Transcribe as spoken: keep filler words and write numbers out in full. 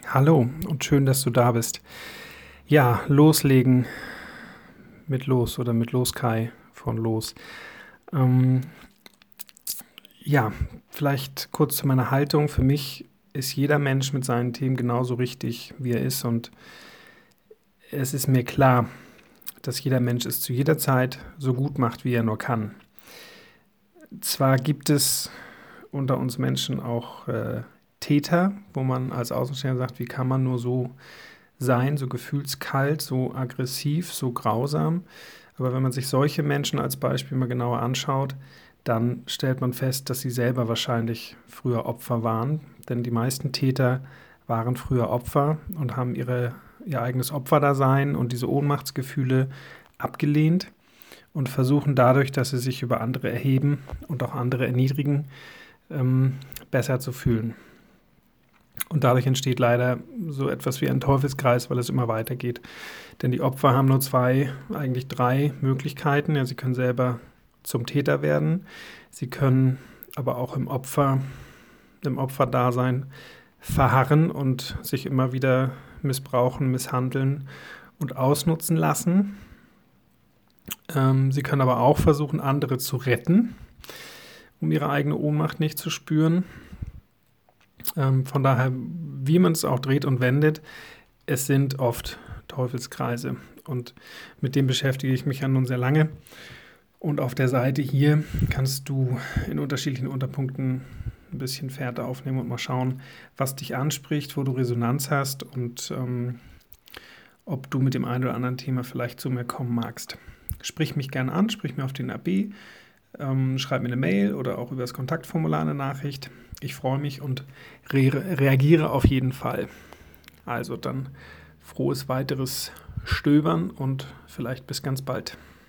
Hallo und schön, dass du da bist. Ja, loslegen mit Los oder mit Los Kai von Los. Ähm, ja, vielleicht kurz zu meiner Haltung. Für mich ist jeder Mensch mit seinen Themen genauso richtig, wie er ist. Und es ist mir klar, dass jeder Mensch es zu jeder Zeit so gut macht, wie er nur kann. Zwar gibt es unter uns Menschen auch äh, Täter, wo man als Außenstehender sagt, wie kann man nur so sein, so gefühlskalt, so aggressiv, so grausam. Aber wenn man sich solche Menschen als Beispiel mal genauer anschaut, dann stellt man fest, dass sie selber wahrscheinlich früher Opfer waren. Denn die meisten Täter waren früher Opfer und haben ihre, ihr eigenes Opferdasein und diese Ohnmachtsgefühle abgelehnt und versuchen dadurch, dass sie sich über andere erheben und auch andere erniedrigen, ähm, besser zu fühlen. Und dadurch entsteht leider so etwas wie ein Teufelskreis, weil es immer weitergeht. Denn die Opfer haben nur zwei, eigentlich drei Möglichkeiten. Ja, sie können selber zum Täter werden, sie können aber auch im Opfer, im Opferdasein verharren und sich immer wieder missbrauchen, misshandeln und ausnutzen lassen. Ähm, sie können aber auch versuchen, andere zu retten, um ihre eigene Ohnmacht nicht zu spüren. Ähm, von daher, wie man es auch dreht und wendet, es sind oft Teufelskreise. Und mit dem beschäftige ich mich ja nun sehr lange. Und auf der Seite hier kannst du in unterschiedlichen Unterpunkten ein bisschen Fährte aufnehmen und mal schauen, was dich anspricht, wo du Resonanz hast und ähm, ob du mit dem einen oder anderen Thema vielleicht zu mir kommen magst. Sprich mich gerne an, sprich mir auf den A B, ähm, schreib mir eine Mail oder auch über das Kontaktformular eine Nachricht. Ich freue mich und re- reagiere auf jeden Fall. Also dann frohes weiteres Stöbern und vielleicht bis ganz bald.